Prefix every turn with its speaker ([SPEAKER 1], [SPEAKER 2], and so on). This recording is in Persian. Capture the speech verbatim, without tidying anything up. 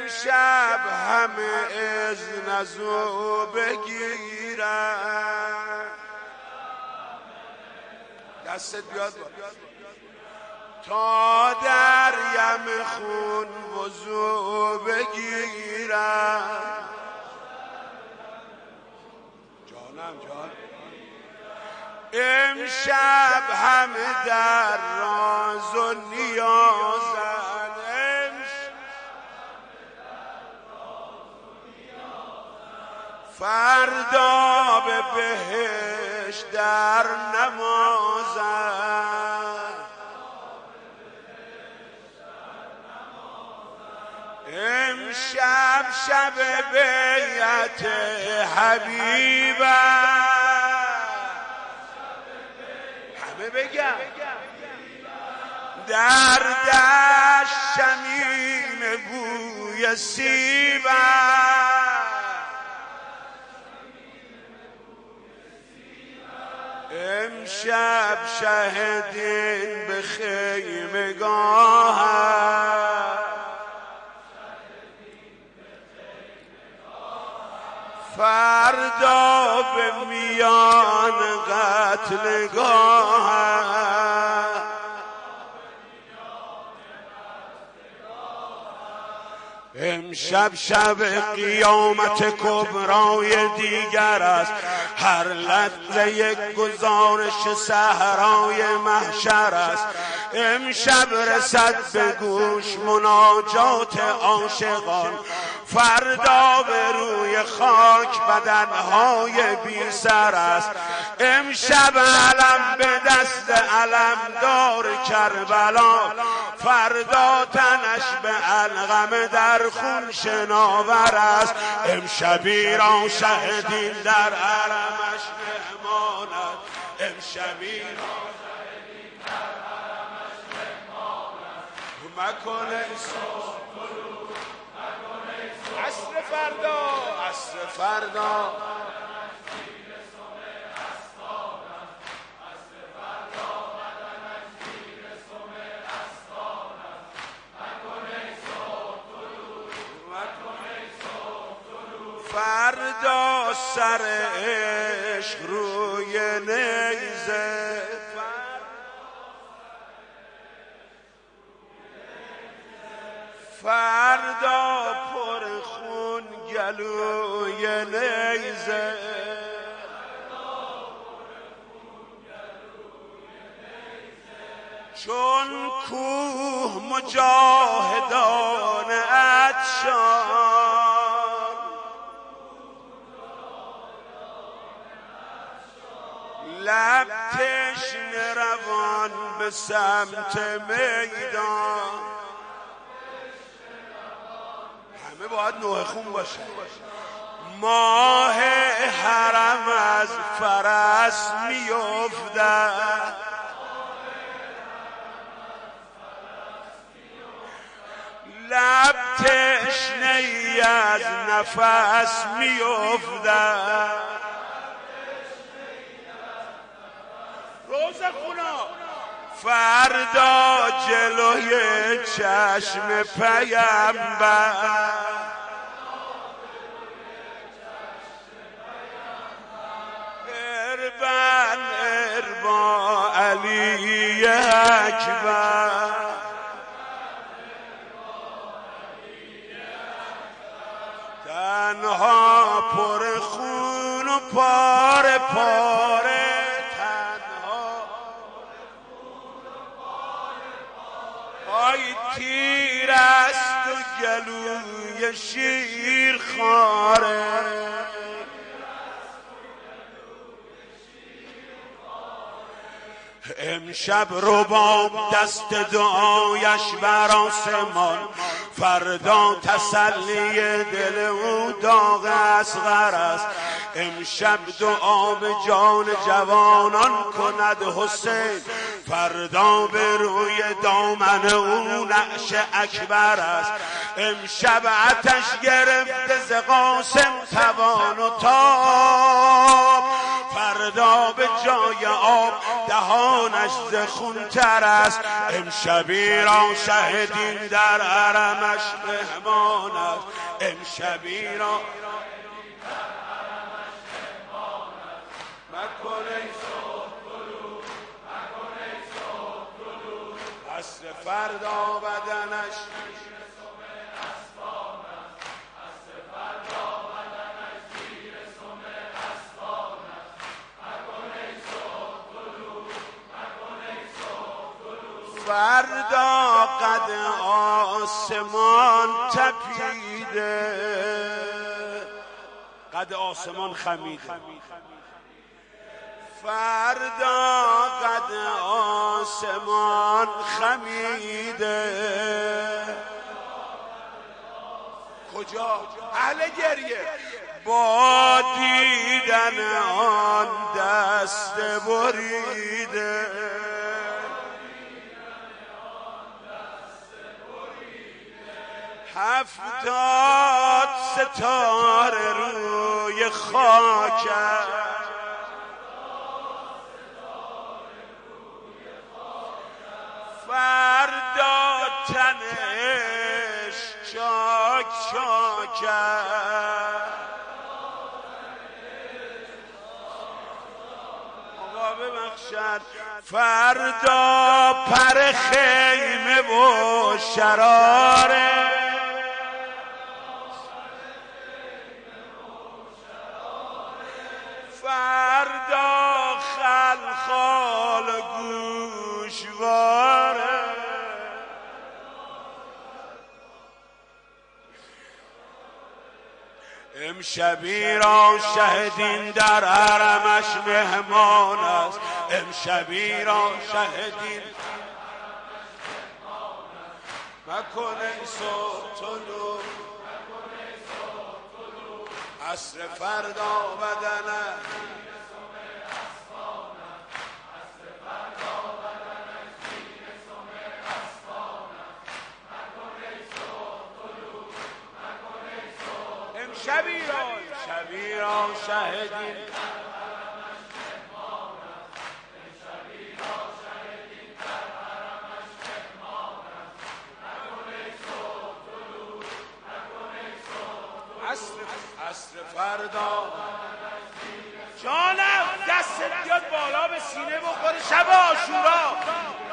[SPEAKER 1] امشب همه اذن از او بگیرن. دستت بیاد تا در یم خون وضو بگیرن. جانم جان امشب همه در راز و نیازن. فردا به بهشت در نمازن. امشب شب بیعت حبیبن. همه بگم در دشت شمیم بوی سیبن. امشب شهدین به خیمگاه، فردا به میان قتلگاه. امشب شب قیامت کبرای دیگر است. هر لحظه یک گزارش صحرای محشر است. امشب رسد به گوش مناجات عاشقان، فردا به روی خاک بدنهای بی سر است. امشب علم به دست علمدار کربلا، فردا تنش به علقمه در خون شناور است. امشبی را شهدین در حرمش مهمانند. امشبی را شهدین در حرمش مهمانند. مکن ای صبح طلوع، مکن ای صبح عصر فردا، عصر فردا فردا سر عشق روی نیزه. فردا پر خون گلوی نیزه. چون کوه مجاهدان عطشان، لب تشنه روان به سمت میدان. همه باید نوح خون باشه. ماه حرم از فرس میافتد، لب تشنه ای از نفس میافتد. روز خونا فردا جلوی چشم پیامبر، اربن اربا علی اکبر. تنها پر خون و پاره پاره، آی تیر است و گلوی شیر خاره. امشب رباب دست دعایش بر آسمان، فردا تسلی دل او داغ اصغر است. امشب دعا به جان جوانان کند حسین، فردا به روی دامن او نعش اکبر است. امشب آتش گرفته ز قاسم توان و تاب، فردا به جای آب دهانش ز خون تر است. امشبی را شهدین در حرمش مهمان است. امشبی را مکن ای صبح طلوع، مکن ای صبح طلوع. عصر فردا بدنش زیر سم اسبان است. عصر فردا بدنش زیر سم اسبان است. مکن ای صبح طلوع، مکن ای صبح طلوع. فردا قد آسمان تپیده، قد آسمان خمیده. فردا قد آسمان خمیده. کجا؟ اهل گریه با دیدن آن دست بریده. هفتاد ستاره روی خاک فردا تنش چاک چاک. آقا ببخشد. فردا پر خیمه و شراره، فردا خلخال گوشواره. امشبی را شهدین در حرمش مهمان است. امشبی را شهدین مکن ای صبح طلوع، عصر فردا بدنه شبی را شبی را شهدین عصر فردا. جانم دستت بیاد بالا به سینه بخوره شب عاشورا.